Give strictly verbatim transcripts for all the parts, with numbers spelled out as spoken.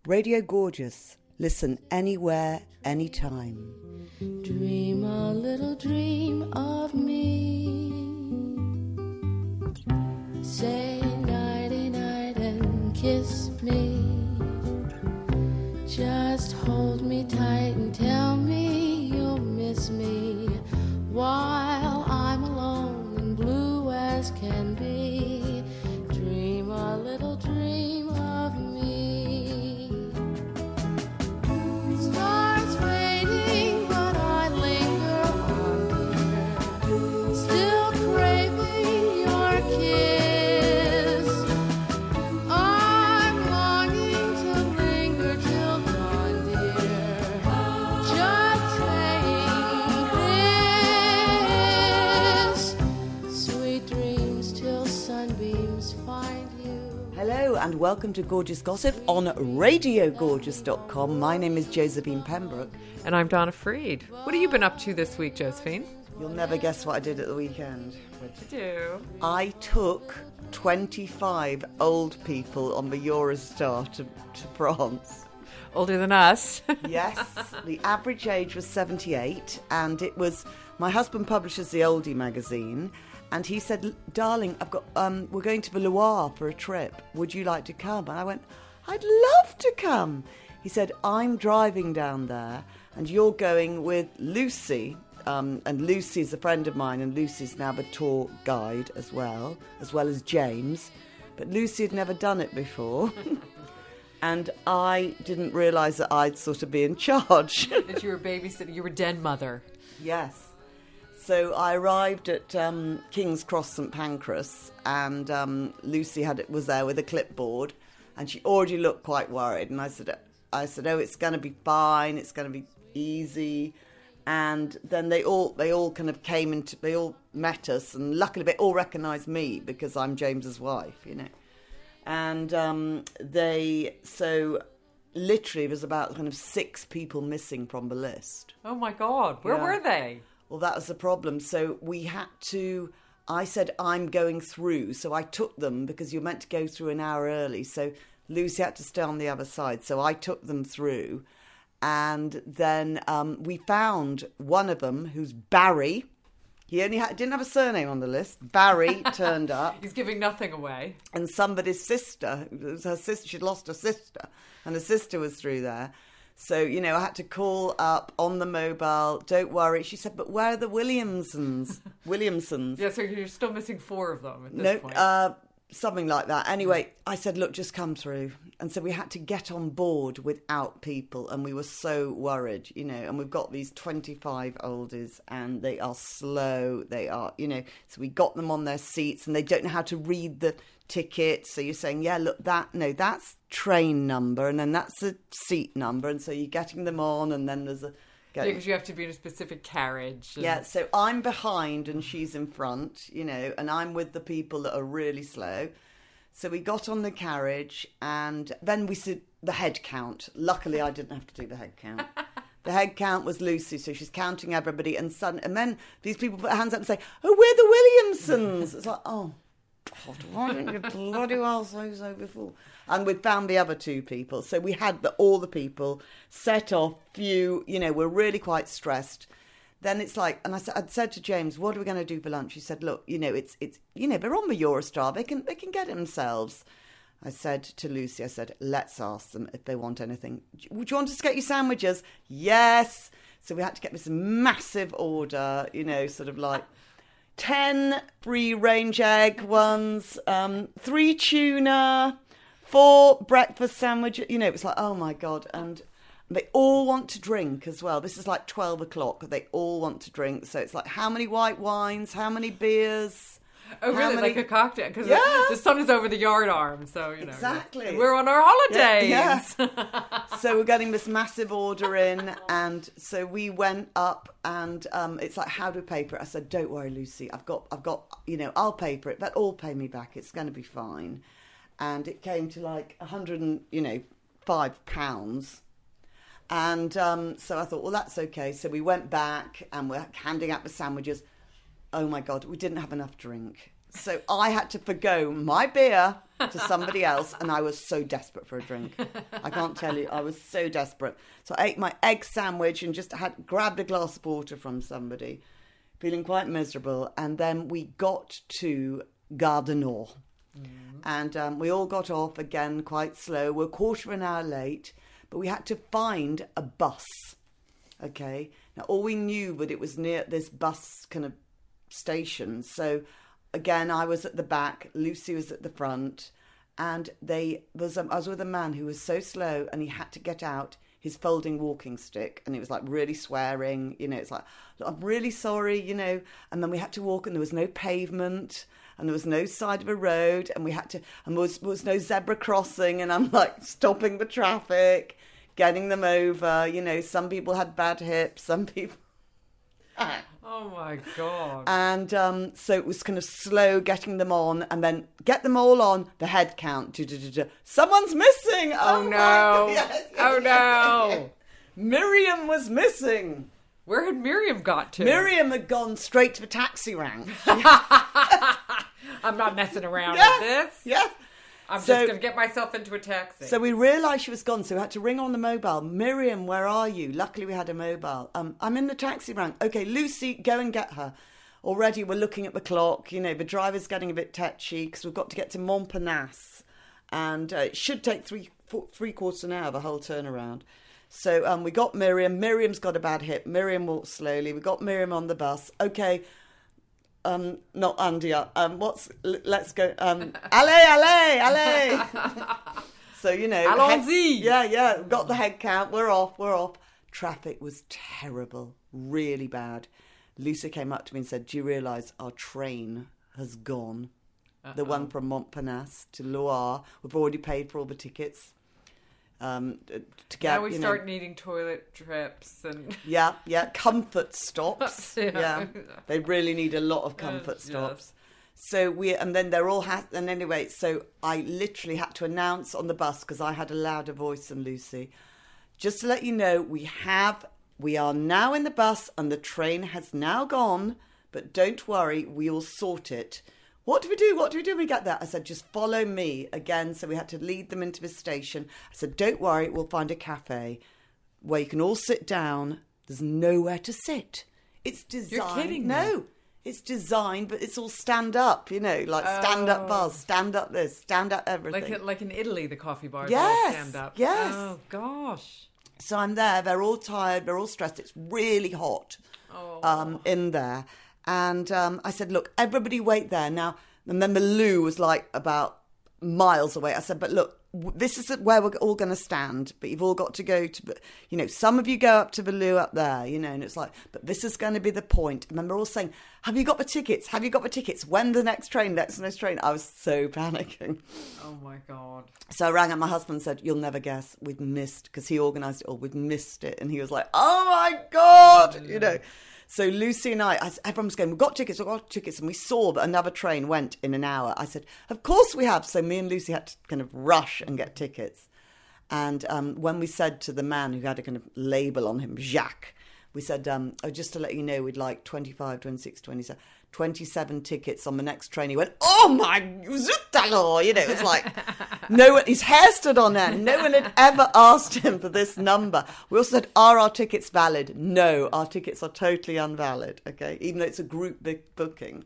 Radio Gorgeous. Listen anywhere, anytime. Dream a little dream of me. Say nighty-night and kiss me. Just hold me tight and tell me you'll miss me while I'm alone and blue as can be. Dream a little dream of me. Stars fading, but I linger on, dear. Still craving your kiss. I'm longing to linger till dawn, dear. Just saying this. Sweet dreams till sunbeams find you. Hello and welcome to Gorgeous Gossip on radio gorgeous dot com. My name is Josephine Pembroke. And I'm Donna Freed. What have you been up to this week, Josephine? You'll never guess what I did at the weekend. What'd you do? I took twenty-five old people on the Eurostar to, to France. Older than us. Yes, the average age was seventy-eight, and it was, my husband publishes the Oldie magazine, and he said, darling, I've got, um, we're going to the Loire for a trip. Would you like to come? And I went, I'd love to come. He said, I'm driving down there, and you're going with Lucy. Um, and Lucy's a friend of mine, and Lucy's now the tour guide as well, as well as James. But Lucy had never done it before. And I didn't realise that I'd sort of be in charge. That you were babysitting, you were den mother. Yes. So I arrived at um, King's Cross, St Pancras, and um, Lucy had it was there with a clipboard, and she already looked quite worried. And I said, I said, oh, it's going to be fine. It's going to be easy. And then they all they all kind of came into, they all met us, and luckily they all recognised me because I'm James's wife, you know. And um, they, so literally there's about kind of six people missing from the list. Oh my God, where Yeah. were they? Well, that was the problem. So we had to, I said, I'm going through. So I took them because you're meant to go through an hour early. So Lucy had to stay on the other side. So I took them through. And then um, we found one of them, who's Barry. He only had, didn't have a surname on the list. Barry turned up. He's giving nothing away. And somebody's sister, it was her sister, she'd lost her sister. And her sister was through there. So, you know, I had to call up on the mobile, don't worry. She said, but where are the Williamsons? Williamsons. Yeah, so you're still missing four of them at this No, point. uh, something like that. Anyway, I said, look, just come through. And so we had to get on board without people. And we were so worried, you know. And we've got these twenty-five oldies, and they are slow. They are, you know. So we got them on their seats, and they don't know how to read the ticket. So you're saying, yeah, look, that, no, that's train number, and then that's the seat number. And so you're getting them on, and then there's a... Yeah, because you have to be in a specific carriage. And... Yeah, so I'm behind and she's in front, you know, and I'm with the people that are really slow. So we got on the carriage, and then we said the head count. Luckily, I didn't have to do the head count. The head count was Lucy, so she's counting everybody. And sudden, and then these people put their hands up and say, oh, we're the Williamsons. It's like, oh, God, why didn't you bloody well say so before? And we'd found the other two people. So we had the, all the people set off, few, you know, we're really quite stressed. Then it's like, and I said, I'd said to James, what are we going to do for lunch? He said, look, you know, it's, it's, you know, they're on the Eurostar. They can, they can get it themselves. I said to Lucy, I said, let's ask them if they want anything. Would you want us to get you sandwiches? Yes. So we had to get this massive order, you know, sort of like ten free-range egg ones, um, three tuna, four breakfast sandwiches. You know, it was like, oh, my God. And they all want to drink as well. This is like twelve o'clock. They all want to drink. So it's like, how many white wines? How many beers? Oh, how really? many... Like a cocktail? Because Yeah. the, the sun is over the yard arm, so, you know. Exactly. We're on our holidays. Yeah. yeah. So we're getting this massive order in. And so we went up, and um, it's like, how do we pay for it? I said, don't worry, Lucy. I've got, I've got, you know, I'll pay for it. But all pay me back. It's going to be fine. And it came to like a hundred and, you know, five pounds. And um, so I thought, well, that's okay. So we went back and we're handing out the sandwiches. Oh, my God, we didn't have enough drink. So I had to forgo my beer to somebody else, and I was so desperate for a drink. I can't tell you, I was so desperate. So I ate my egg sandwich and just had grabbed a glass of water from somebody, feeling quite miserable. And then we got to Gare du Nord. Mm. And um, we all got off again quite slow. We're a quarter of an hour late, but we had to find a bus. Okay. Now, all we knew that it was near this bus kind of station. So, again, I was at the back, Lucy was at the front, and they was um, I was with a man who was so slow, and he had to get out his folding walking stick, and it was like really swearing, you know, it's like, I'm really sorry, you know, and then we had to walk, and there was no pavement, and there was no side of a road, and we had to, and there was, there was no zebra crossing, and I'm like stopping the traffic, getting them over, you know, some people had bad hips, some people... Oh my God. And um, so it was kind of slow getting them on, and then get them all on, the head count. Du- du- du- du. Someone's missing. Oh, Oh, no. my God. Yes, yes, Oh yes, no. yes, yes. Miriam was missing. Where had Miriam got to? Miriam had gone straight to the taxi rank. I'm not messing around Yeah, with this. yeah. I'm So- just going to get myself into a taxi. So we realised she was gone, so we had to ring on the mobile. Miriam, where are you? Luckily we had a mobile. Um, I'm in the taxi rank. Okay, Lucy, go and get her. Already we're looking at the clock. You know, the driver's getting a bit tetchy because we've got to get to Montparnasse. And uh, it should take three, four, three quarters of an hour, the whole turnaround. So um, we got Miriam. Miriam's got a bad hip. Miriam walks slowly. We got Miriam on the bus. Okay. Um, not Andia. Um, what's? l- Let's go. Um, allez, allez, allez. So you know, Allons-y. head- yeah, yeah. Got the head count. We're off. We're off. Traffic was terrible, really bad. Lucy came up to me and said, "Do you realise our train has gone? Uh-oh. The one from Montparnasse to Loire. We've already paid for all the tickets." Um, to get, now we you start know, needing toilet trips and... yeah, yeah, comfort stops. Yeah. yeah. They really need a lot of comfort Yes, stops. So we, and then they're all, ha- and anyway, so I literally had to announce on the bus, because I had a louder voice than Lucy, just to let you know, we have, we are now in the bus and the train has now gone, but don't worry, we'll sort it. What do we do? What do we do when we get there? I said, just follow me again. So we had to lead them into the station. I said, don't worry, we'll find a cafe where you can all sit down. There's nowhere to sit. It's designed. You're kidding me. No, it's designed, but it's all stand up, you know, like stand up Oh. bars, stand up this, stand up everything. Like like in Italy, the coffee bars Yes, all stand up. yes. Oh, gosh. So I'm there. They're all tired. They're all stressed. It's really hot Oh. um, in there. And um, I said, look, everybody wait there. Now, and then the loo was like about miles away. I said, but look, w- this is where we're all going to stand. But you've all got to go to, the- you know, some of you go up to the loo up there, you know, and it's like, but this is going to be the point. And then we're all saying, have you got the tickets? Have you got the tickets? When the next train, next next train? I was so panicking. Oh, my God. So I rang up my husband and said, you'll never guess, we've missed, because he organised it all, we've missed it. And he was like, oh my God, you know. So Lucy and I, I, everyone was going, we've got tickets, we've got tickets. And we saw that another train went in an hour. I said, of course we have. So me and Lucy had to kind of rush and get tickets. And um, when we said to the man who had a kind of label on him, Jacques, we said, um, oh, just to let you know, we'd like twenty-five, twenty-six, twenty-seven, twenty-seven tickets on the next train. He went, oh my, zut alors, you know, it was like, no one, his hair stood on end. No one had ever asked him for this number. We also said, are our tickets valid? No, our tickets are totally invalid, okay, even though it's a group big booking.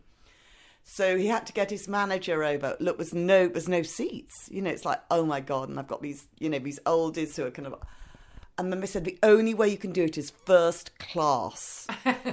So he had to get his manager over. Look, there's no, there's no seats. You know, it's like, oh my God, and I've got these, you know, these oldies who are kind of... And then they said, the only way you can do it is first class.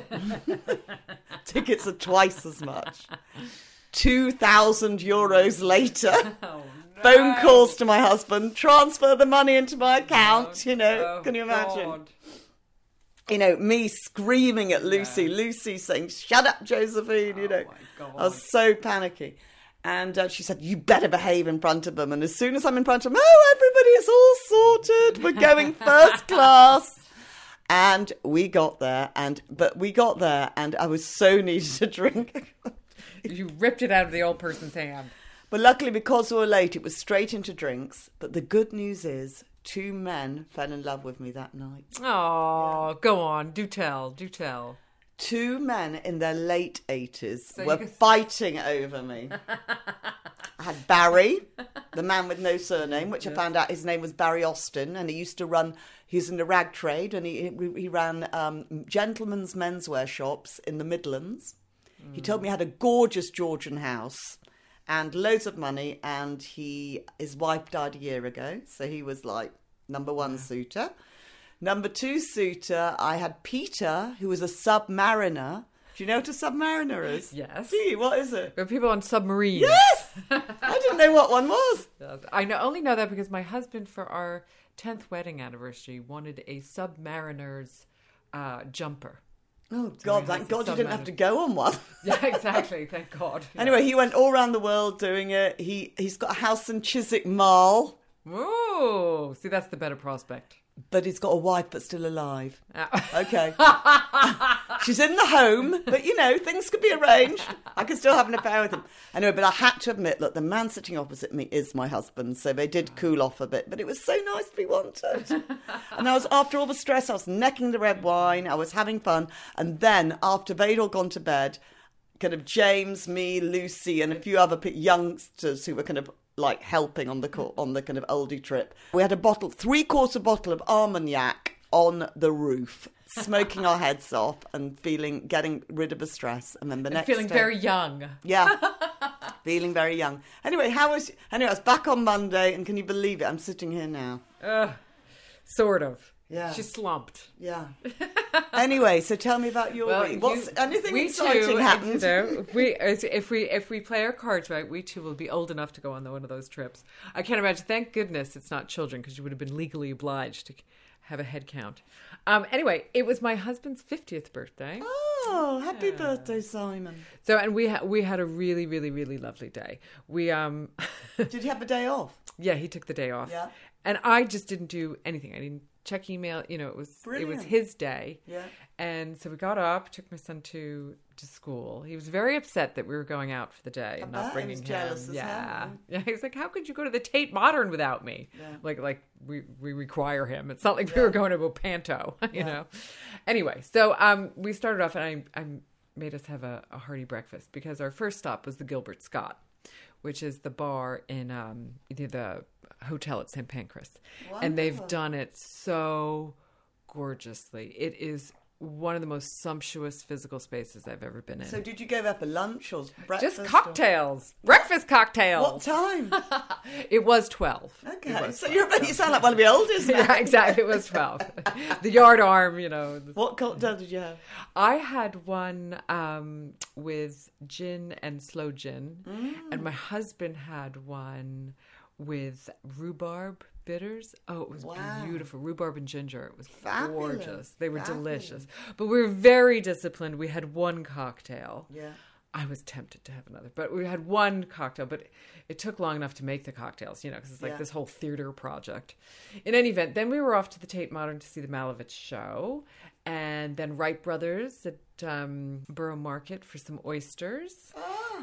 Tickets are twice as much. two thousand euros later. Oh, no. Phone calls to my husband. Transfer the money into my account, you know. Oh, can you imagine? God. You know, me screaming at Lucy. Yeah. Lucy saying, shut up, Josephine, you know. Oh, my God. I was so panicky. And uh, she said, you better behave in front of them. And as soon as I'm in front of them, oh, everybody, it's all sorted. We're going first class. And we got there. and But we got there and I was so needed a drink. You ripped it out of the old person's hand. But luckily, because we were late, it was straight into drinks. But the good news is, two men fell in love with me that night. Oh, go on. Do tell. Do tell. Two men in their late eighties So were you could- fighting over me. I had Barry, the man with no surname, which yes. I found out his name was Barry Austin, and he used to run, he was in the rag trade, and he he ran um, gentlemen's menswear shops in the Midlands. Mm. He told me he had a gorgeous Georgian house and loads of money, and he his wife died a year ago, so he was like number one yeah. suitor. Number two suitor, I had Peter, who was a submariner. Do you know what a submariner is? Yes. Gee, what is it? There are people on submarines. Yes! I didn't know what one was. I know, only know that because my husband, for our tenth wedding anniversary, wanted a submariner's uh, jumper. Oh, God, so thank God you didn't have to go on one. Yeah, exactly. Thank God. Yeah. Anyway, he went all around the world doing it. He, he's got a house in Chiswick Mall. Ooh, see, that's the better prospect. But he's got a wife that's still alive. Okay. She's in the home, but, you know, things could be arranged. I could still have an affair with him. Anyway, but I had to admit, look, the man sitting opposite me is my husband, so they did cool off a bit. But it was so nice to be wanted. And I was, after all the stress, I was necking the red wine, I was having fun. And then, after they'd all gone to bed, kind of James, me, Lucy, and a few other youngsters who were kind of like helping on the on the kind of oldie trip. We had a bottle, three-quarter bottle of Armagnac on the roof, smoking our heads off and feeling, getting rid of the stress. And then the and next feeling day, very young. Yeah, feeling very young. Anyway, how was? Anyway, I was back on Monday, and can you believe it? I'm sitting here now. Uh, sort of. Yeah. She slumped. Yeah. Anyway, so tell me about your well, week. What's you, anything we exciting too, happened? You know, if we if we if we play our cards right, we too will be old enough to go on the, one of those trips. I can't imagine. Thank goodness it's not children, because you would have been legally obliged to have a head count. Um, anyway, it was my husband's fiftieth birthday. Oh, happy yeah. birthday, Simon! So, and we ha- we had a really, really, really lovely day. We um, did you have a day off? Yeah, he took the day off. Yeah, and I just didn't do anything. I didn't check email. You know, it was Brilliant. It was his day. Yeah, and so we got up, took my son to to school. He was very upset that we were going out for the day and I not bet. bringing He was him. jealous as yeah, hell. yeah. He was like, "How could you go to the Tate Modern without me?" Yeah. Like, like we we require him. It's not like yeah. we were going to a panto, you yeah. know. Anyway, so um, we started off, and I I made us have a, a hearty breakfast, because our first stop was the Gilbert Scott, which is the bar in um the hotel at Saint Pancras, wow. and they've done it so gorgeously. It is one of the most sumptuous physical spaces I've ever been in. So did you go there for lunch or breakfast? Just cocktails. Or... Breakfast cocktails. What time? It was twelve. Okay. Was so 12. You're, you sound like one of the oldest now. Yeah, exactly. It was twelve. The yard arm, you know. What cocktail did you have? I had one um, with gin and slow gin. Mm. And my husband had one with rhubarb bitters. Oh, it was wow. beautiful. Rhubarb and ginger. It was Fabulous. gorgeous. They were Fabulous. delicious. But we were very disciplined. We had one cocktail. Yeah. I was tempted to have another, but we had one cocktail, but it took long enough to make the cocktails, you know, because it's like yeah. this whole theater project. In any event, then we were off to the Tate Modern to see the Malevich show, and then Wright Brothers at um, Borough Market for some oysters. Oh.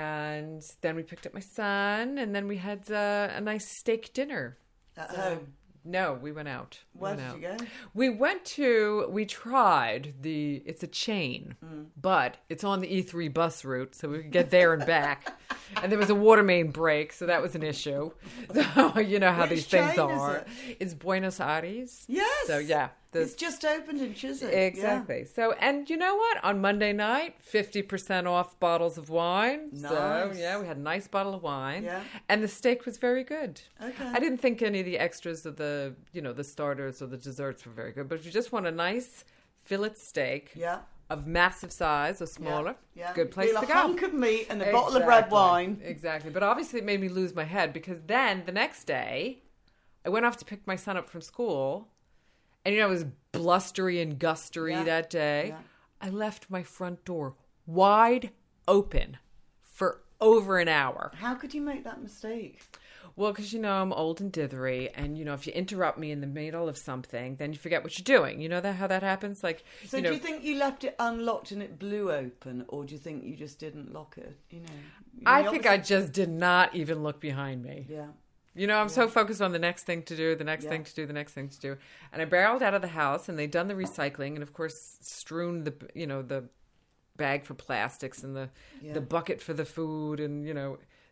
And then we picked up my son, and then we had uh, a nice steak dinner. At so, home? No, we went out. We Where went did out. you go? We went to, we tried the, it's a chain, mm. but it's on the E three bus route, so we could get there and back. And there was a water main break, so that was an issue. So, you know how Which these things chain are. Is it? It's Buenos Aires. Yes. So, yeah. It's just opened in Chiswick. Exactly. Yeah. So, and you know what? On Monday night, fifty percent off bottles of wine. Nice. So, yeah, we had a nice bottle of wine. Yeah. And the steak was very good. Okay. I didn't think any of the extras of the, you know, the starters or the desserts were very good. But if you just want a nice fillet steak yeah. of massive size or smaller, yeah. Yeah. good place Feel to a go. A hunk of meat and a exactly. bottle of red wine. Exactly. But obviously it made me lose my head, because then the next day I went off to pick my son up from school. And, you know, it was blustery and gustery yeah. that day. Yeah. I left my front door wide open for over an hour. How could you make that mistake? Well, because, you know, I'm old and dithery. And, you know, if you interrupt me in the middle of something, then you forget what you're doing. You know that how that happens? Like, So you know, do you think you left it unlocked and it blew open? Or do you think you just didn't lock it? You know, you I know, think I just did not even look behind me. Yeah. You know, I'm yeah. so focused on the next thing to do, the next yeah. thing to do, the next thing to do. And I barreled out of the house, and they'd done the recycling, and of course strewn the, you know, the bag for plastics and the, yeah. the bucket for the food. And, you know,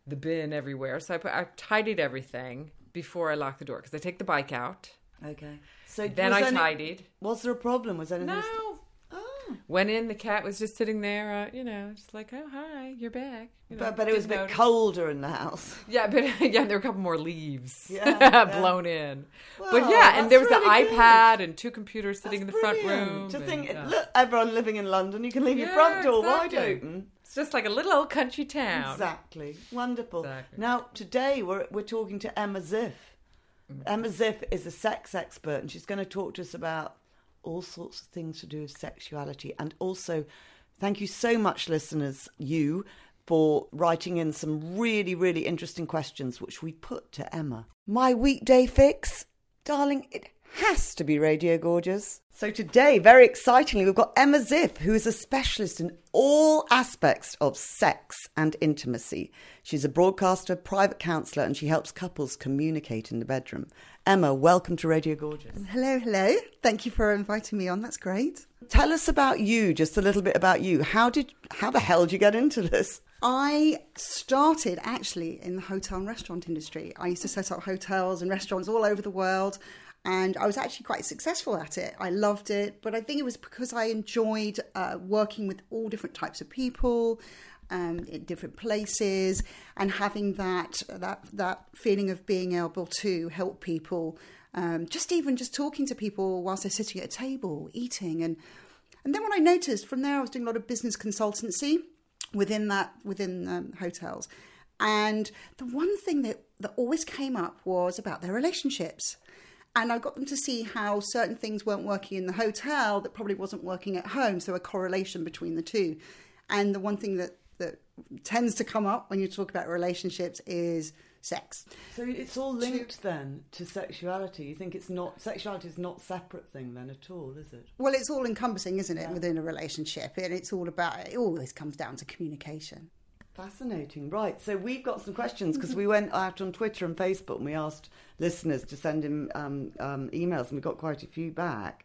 the bin everywhere. So I, put, I tidied everything before I locked the door because I take the bike out. Okay. So then was I any, tidied. Was there a problem? Was anything? No. St- oh. Went in, the cat was just sitting there, uh, you know, just like, oh, hi, you're back. You know, but, but it was a bit notice. colder in the house. Yeah, but yeah, there were a couple more leaves yeah, blown yeah. in. Well, but yeah, and there was really the iPad good. and two computers sitting That's in the front brilliant. room. To and, think, uh, look, everyone living in London, you can leave your yeah, front door exactly. wide open. It's just like a little old country town. Exactly. Wonderful. Exactly. Now, today we're we're talking to Emma Ziff. Mm-hmm. Emma Ziff is a sex expert, and she's going to talk to us about all sorts of things to do with sexuality. And also, thank you so much, listeners, you, for writing in some really, really interesting questions, which we put to Emma. My weekday fix? Darling, it has to be Radio Gorgeous. So today, very excitingly, we've got Emma Ziff, who is a specialist in all aspects of sex and intimacy. She's a broadcaster, private counsellor, and she helps couples communicate in the bedroom. Emma, welcome to Radio Gorgeous. Hello, hello. Thank you for inviting me on. That's great. Tell us about you, just a little bit about you. How did, how the hell did you get into this? I started actually in the hotel and restaurant industry. I used to set up hotels and restaurants all over the world. And I was actually quite successful at it. I loved it. But I think it was because I enjoyed uh, working with all different types of people um, in different places and having that that that feeling of being able to help people. Um, just even just talking to people whilst they're sitting at a table, eating. And, and then what I noticed from there, I was doing a lot of business consultancy within that, within um, hotels. And the one thing that, that always came up was about their relationships. And I got them to see how certain things weren't working in the hotel that probably wasn't working at home. So a correlation between the two. And the one thing that, that tends to come up when you talk about relationships is sex. So it's all linked then to sexuality. You think it's not, sexuality is not a separate thing then at all, is it? Well, it's all encompassing, isn't it, yeah. within a relationship? And it's all about, it always comes down to communication. Fascinating. Right. So we've got some questions because we went out on Twitter and Facebook and we asked listeners to send in um, um, emails and we got quite a few back.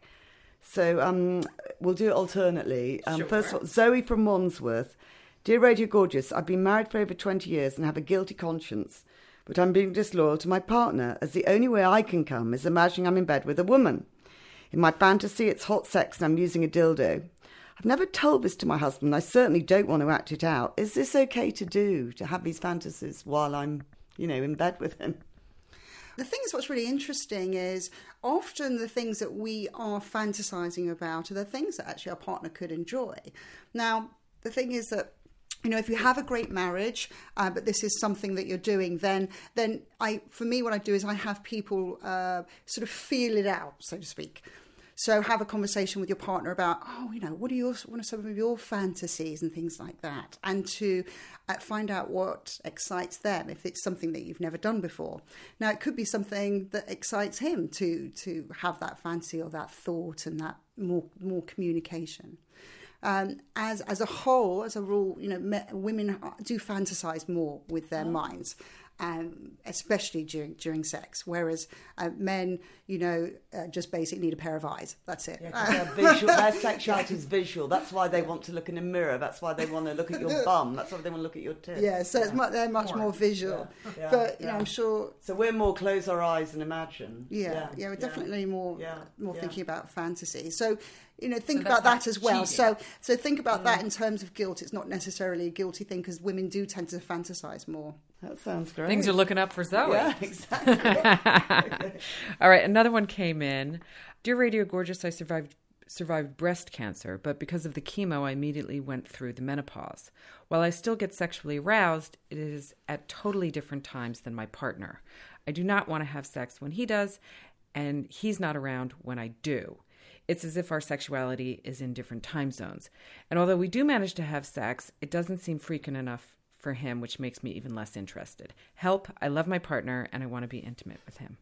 So um, we'll do it alternately. Um, sure. First of all, Zoe from Wandsworth. Dear Radio Gorgeous, I've been married for over twenty years and have a guilty conscience, but I'm being disloyal to my partner as the only way I can come is imagining I'm in bed with a woman. In my fantasy, it's hot sex and I'm using a dildo. I've never told this to my husband. I certainly don't want to act it out. Is this okay to do, to have these fantasies while I'm, you know, in bed with him? The thing is, what's really interesting is often the things that we are fantasizing about are the things that actually our partner could enjoy. Now, the thing is that, you know, if you have a great marriage, uh, but this is something that you're doing, then, then I, for me, what I do is I have people uh, sort of feel it out, so to speak. So have a conversation with your partner about, oh, you know, what are your, what are some of your fantasies and things like that, and to uh, find out what excites them if it's something that you've never done before. Now, it could be something that excites him to to have that fancy or that thought and that more more communication. Um, as as a whole, as a rule, you know, me, women do fantasize more with their oh. minds. Um, especially during during sex, whereas uh, men, you know, uh, just basically need a pair of eyes. That's it. Yeah, they're visual. Their sexuality is visual. That's why they want to look in a mirror. That's why they want to look at your bum. That's why they want to look at your tits. Yeah, so yeah. It's much, they're much more visual. Yeah. Yeah. But you yeah. know, I'm sure. So we're more close our eyes and imagine. Yeah, yeah, yeah we're definitely yeah. more yeah. more yeah. thinking about fantasy. So. You know, think so about that like as well. cheating. So, so think about Mm. that in terms of guilt. It's not necessarily a guilty thing because women do tend to fantasize more. That sounds great. Things are looking up for Zoe. Yeah, exactly. All right, another one came in. Dear Radio Gorgeous, I survived survived breast cancer, but because of the chemo, I immediately went through the menopause. While I still get sexually aroused, it is at totally different times than my partner. I do not want to have sex when he does, and he's not around when I do. It's as if our sexuality is in different time zones. And although we do manage to have sex, it doesn't seem frequent enough for him, which makes me even less interested. Help, I love my partner and I want to be intimate with him.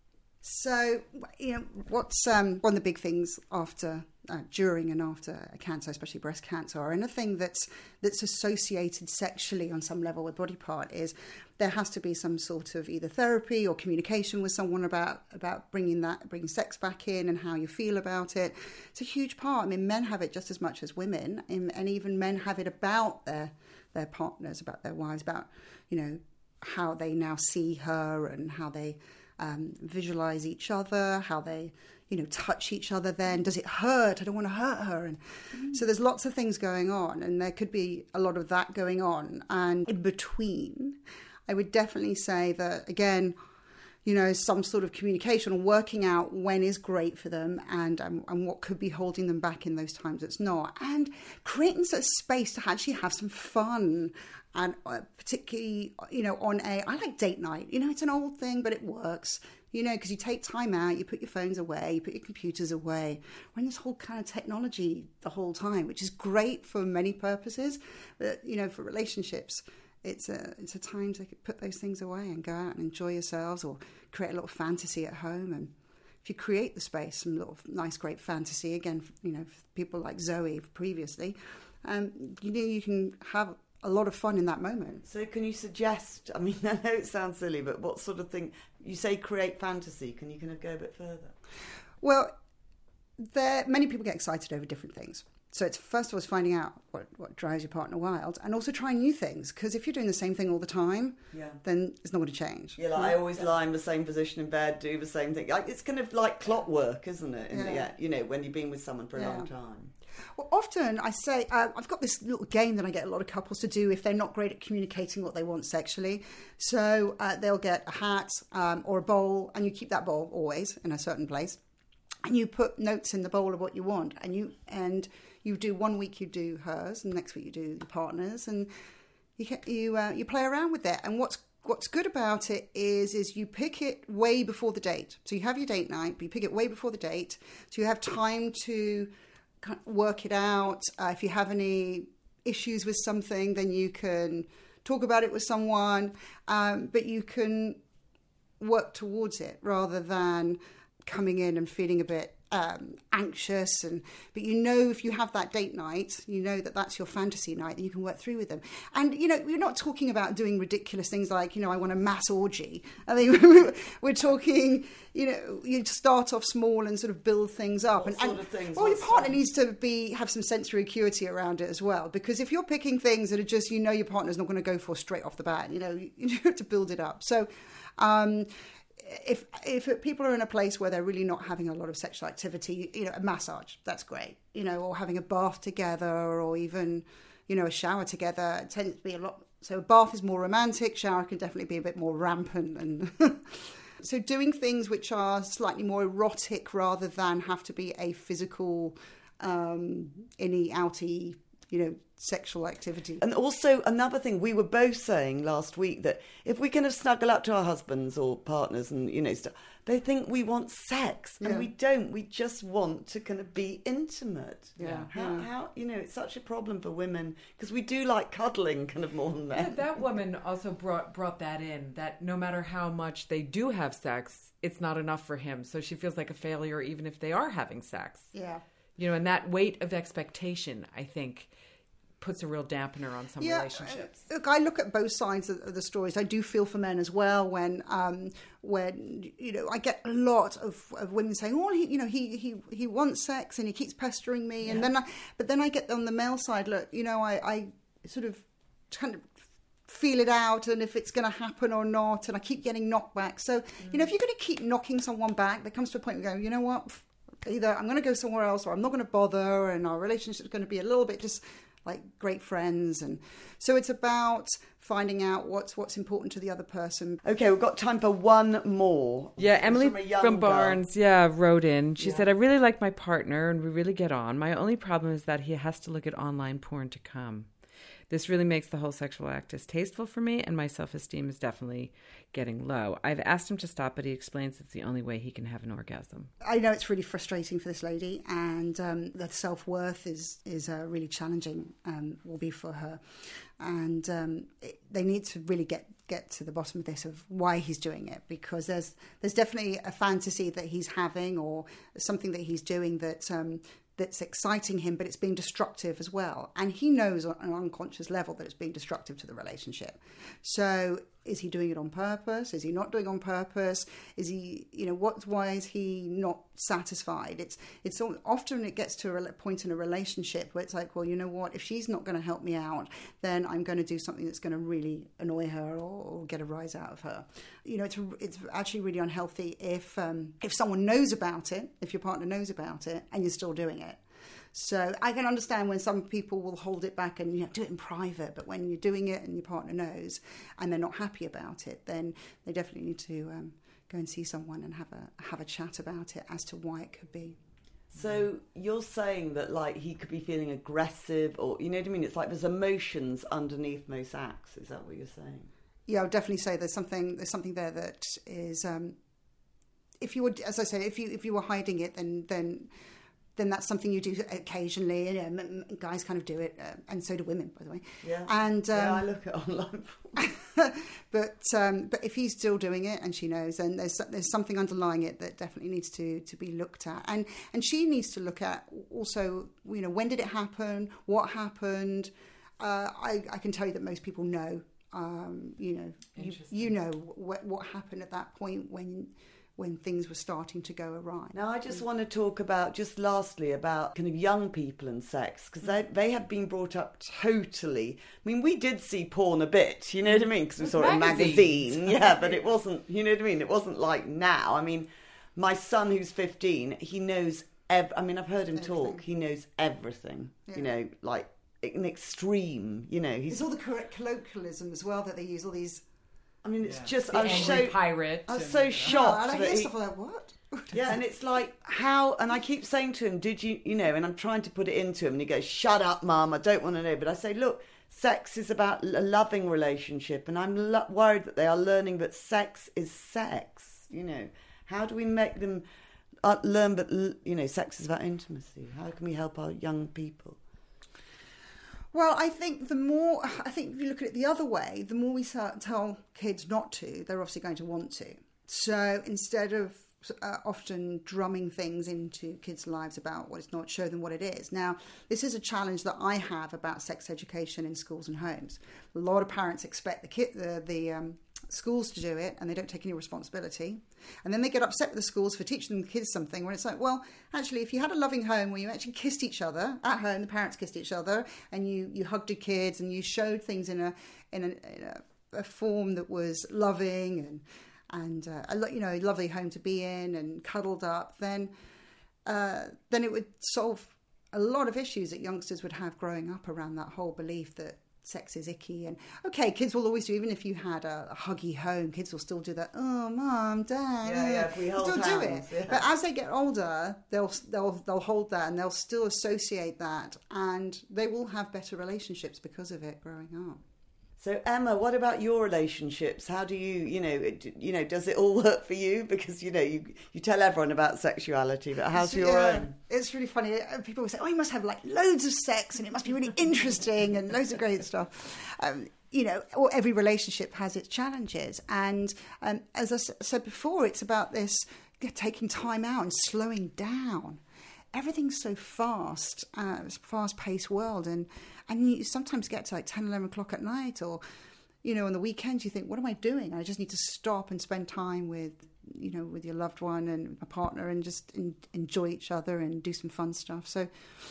So, you know, what's um, one of the big things after, uh, during and after a cancer, especially breast cancer, or anything that's that's associated sexually on some level with body part, is there has to be some sort of either therapy or communication with someone about about bringing that bringing sex back in and how you feel about it. It's a huge part. I mean, men have it just as much as women, and, and even men have it about their their partners, about their wives, about, you know, how they now see her and how they um, visualize each other, how they, you know, touch each other then. Does it hurt? I don't want to hurt her. And mm. so there's lots of things going on, and there could be a lot of that going on. And in between, I would definitely say that, again, you know, some sort of communication or working out when is great for them and um, and what could be holding them back in those times it's not. And creating a space to actually have some fun. And uh, particularly, you know, on a, I like date night. You know, it's an old thing, but it works. You know, because you take time out, you put your phones away, you put your computers away. We're in this whole kind of technology the whole time, which is great for many purposes. But, you know, for relationships, it's a it's a time to put those things away and go out and enjoy yourselves, or create a little fantasy at home. And if you create the space, some little nice, great fantasy, again, you know, for people like Zoe previously, um, you know, you can have a lot of fun in that moment. So can you suggest, I mean, I know it sounds silly, but what sort of thing, you say create fantasy, can you kind of go a bit further? Well, there many people get excited over different things. So it's first of all, it's finding out what, what drives your partner wild, and also trying new things, because if you're doing the same thing all the time, yeah. then it's not going to change. Yeah, like I always yeah. lie in the same position in bed, do the same thing. Like, it's kind of like clockwork, isn't it? In yeah. The, yeah, you know, when you've been with someone for a yeah. long time. Well, often I say, uh, I've got this little game that I get a lot of couples to do if they're not great at communicating what they want sexually. So uh, they'll get a hat um, or a bowl, and you keep that bowl always in a certain place. And you put notes in the bowl of what you want. And you and you do one week you do hers, and next week you do your partner's. And you you uh, you play around with it. And what's What's good about it is is you pick it way before the date. So you have your date night, but you pick it way before the date. So you have time to work it out. Uh, if you have any issues with something, then you can talk about it with someone, um, but you can work towards it rather than coming in and feeling a bit um, anxious. And but you know, if you have that date night, you know that that's your fantasy night, and you can work through with them. And you know, we're not talking about doing ridiculous things like, you know, I want a mass orgy. I mean, we're talking, you know, you start off small and sort of build things up. What and, sort of things? Well, your partner needs to be have some sensory acuity around it as well, because if you're picking things that are just, you know, your partner's not going to go for straight off the bat, you know, you, you have to build it up. So. Um, If if people are in a place where they're really not having a lot of sexual activity, you know, a massage, that's great, you know, or having a bath together, or even, you know, a shower together. It tends to be a lot. So a bath is more romantic, shower can definitely be a bit more rampant. And so doing things which are slightly more erotic rather than have to be a physical, um, inny, outy, you know, sexual activity. And also another thing, we were both saying last week that if we kind of snuggle up to our husbands or partners and, you know, stuff, they think we want sex, and yeah. we don't. We just want to kind of be intimate. Yeah. How, yeah. how you know, it's such a problem for women, because we do like cuddling kind of more than men. Yeah, that woman also brought brought that in, that no matter how much they do have sex, it's not enough for him. So she feels like a failure even if they are having sex. Yeah. You know, and that weight of expectation, I think, puts a real dampener on some yeah, relationships. Look, I look at both sides of the stories. I do feel for men as well when, um, when you know, I get a lot of, of women saying, "Oh, he, you know, he he he wants sex and he keeps pestering me," yeah. and then, I, but then I get on the male side. Look, you know, I, I sort of kind of feel it out, and if it's going to happen or not, and I keep getting knocked back. So, mm. you know, if you're going to keep knocking someone back, there comes to a point where you go, you know what, either I'm going to go somewhere else, or I'm not going to bother, and our relationship is going to be a little bit just like great friends. And so it's about finding out what's what's important to the other person. Okay, we've got time for one more. Yeah, Emily from, from Barnes, girl. yeah, wrote in. She yeah. said, I really like my partner and we really get on. My only problem is that he has to look at online porn to come. This really makes the whole sexual act distasteful for me, and my self-esteem is definitely getting low. I've asked him to stop, but he explains it's the only way he can have an orgasm. I know it's really frustrating for this lady, and um, the self-worth is is uh, really challenging, um, will be for her. And um, it, they need to really get, get to the bottom of this, of why he's doing it, because there's there's definitely a fantasy that he's having, or something that he's doing that... Um, that's exciting him, but it's being destructive as well. And he knows on an unconscious level that it's being destructive to the relationship. So is he doing it on purpose? Is he not doing it on purpose? Is he, you know, what? Why is he not satisfied? It's it's all, often it gets to a point in a relationship where it's like, well, you know what? If she's not going to help me out, then I'm going to do something that's going to really annoy her or, or get a rise out of her. You know, it's it's actually really unhealthy if um, if someone knows about it, if your partner knows about it, and you're still doing it. So I can understand when some people will hold it back and, you know, do it in private, but when you're doing it and your partner knows and they're not happy about it, then they definitely need to um, go and see someone and have a have a chat about it as to why it could be. So you're saying that, like, he could be feeling aggressive, or, you know what I mean? It's like there's emotions underneath most acts. Is that what you're saying? Yeah, I would definitely say there's something there's something there that is. Um, if you would, as I said, if you if you were hiding it, then then. then that's something you do occasionally. You know, guys kind of do it, uh, and so do women, by the way. Yeah. And um, yeah, I look at online. but um, but if he's still doing it and she knows, then there's there's something underlying it that definitely needs to, to be looked at, and and she needs to look at also, you know, when did it happen? What happened? Uh, I I can tell you that most people know. Um, you know, you, you know what what happened at that point when. when things were starting to go awry. Now, I just want to talk about, just lastly, about kind of young people and sex, because they, they have been brought up totally... I mean, we did see porn a bit, you know what I mean? Because we saw it in a magazine. Yeah, but it wasn't, you know what I mean? It wasn't like now. I mean, my son, who's fifteen, he knows... Ev- I mean, I've heard him everything. talk. He knows everything, yeah. you know, like an extreme, you know. He's... There's all the correct colloquialism as well that they use, all these... I mean, it's yeah. just... The I was so... pirate. I was and, so shocked. Yeah, and I that hear he, stuff like, what? Yeah, and it's like, how... And I keep saying to him, did you... You know, and I'm trying to put it into him, and he goes, shut up, Mum, I don't want to know. But I say, look, sex is about a loving relationship, and I'm lo- worried that they are learning that sex is sex, you know. How do we make them uh, learn that, you know, sex is about intimacy? How can we help our young people? Well, I think the more, I think if you look at it the other way, the more we tell kids not to, they're obviously going to want to. So instead of uh, often drumming things into kids' lives about what it's not, show them what it is. Now, this is a challenge that I have about sex education in schools and homes. A lot of parents expect the kid, the, the um, schools to do it, and they don't take any responsibility. And then they get upset with the schools for teaching the kids something when it's like, well, actually, if you had a loving home where you actually kissed each other at home, the parents kissed each other, and you, you hugged your kids and you showed things in a in a, in a, a form that was loving and and uh, a, you know, a lovely home to be in and cuddled up, then uh, then it would solve a lot of issues that youngsters would have growing up around that whole belief that sex is icky. And okay, kids will always do, even if you had a, a huggy home, kids will still do that. Oh, mum, dad, yeah, yeah, we hold still hands, do it. yeah. But as they get older, they'll they'll they'll hold that and they'll still associate that, and they will have better relationships because of it growing up. So Emma, what about your relationships? How do you, you know, you know, does it all work for you? Because, you know, you, you tell everyone about sexuality, but how's it's, your yeah, own? It's really funny. People will say, oh, you must have like loads of sex and it must be really interesting and loads of great stuff. Um, you know, or every relationship has its challenges. And um, as I said before, it's about this taking time out and slowing down. Everything's so fast, uh, it's a fast-paced world, and, and you sometimes get to like ten, eleven o'clock at night, or, you know, on the weekends you think, what am I doing? I just need to stop and spend time with, you know, with your loved one and a partner and just in, enjoy each other and do some fun stuff. So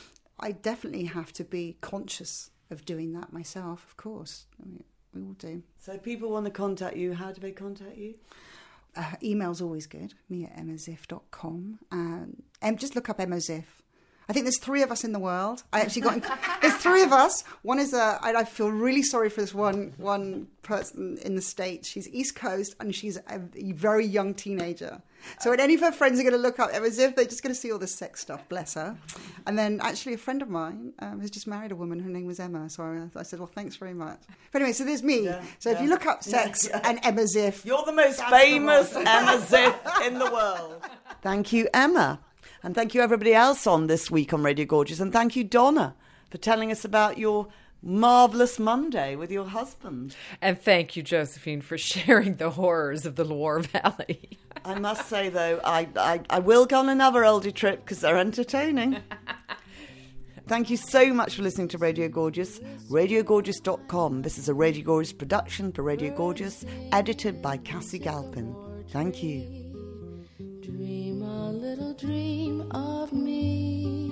I definitely have to be conscious of doing that myself, of course. I mean, we all do. So if people want to contact you, how do they contact you? Uh, email's always good, me at emma ziff dot com. Um, and just look up Emma Ziff. I think there's three of us in the world. I actually got... In, there's three of us. One is a... I, I feel really sorry for this one one person in the States. She's East Coast, and she's a, a very young teenager. So when any of her friends are going to look up Emma Ziff, they're just going to see all this sex stuff, bless her. And then actually a friend of mine um, has just married a woman. Her name was Emma. So I, I said, well, thanks very much. But anyway, so there's me. Yeah, so yeah, if you look up sex yeah, yeah. and Emma Ziff... You're the most famous the Emma Ziff in the world. Thank you, Emma. And thank you, everybody else on This Week on Radio Gorgeous. And thank you, Donna, for telling us about your marvellous Monday with your husband. And thank you, Josephine, for sharing the horrors of the Loire Valley. I must say, though, I, I, I will go on another oldie trip because they're entertaining. Thank you so much for listening to Radio Gorgeous. radio gorgeous dot com. This is a Radio Gorgeous production for Radio Gorgeous, edited by Cassie Galpin. Thank you. Dream a little dream of me.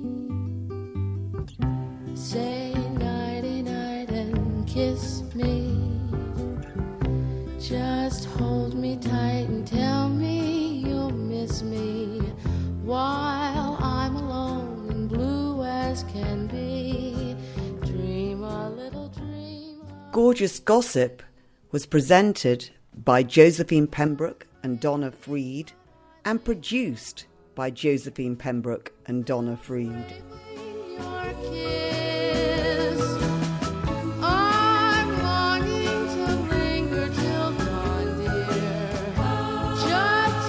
Say nighty night and kiss me. Just hold me tight and tell me you'll miss me while I'm alone and blue as can be. Dream a little dream of... Gorgeous Gossip was presented by Josephine Pembroke and Donna Freed and produced by Josephine Pembroke and Donna Freed. Your kiss. I'm longing to linger till dawn, dear. Just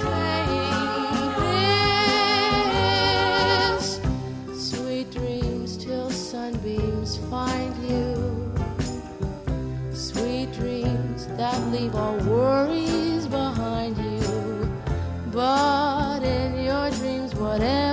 saying this. Sweet dreams till sunbeams find you. Sweet dreams that leave all worries behind you. But in your dreams, whatever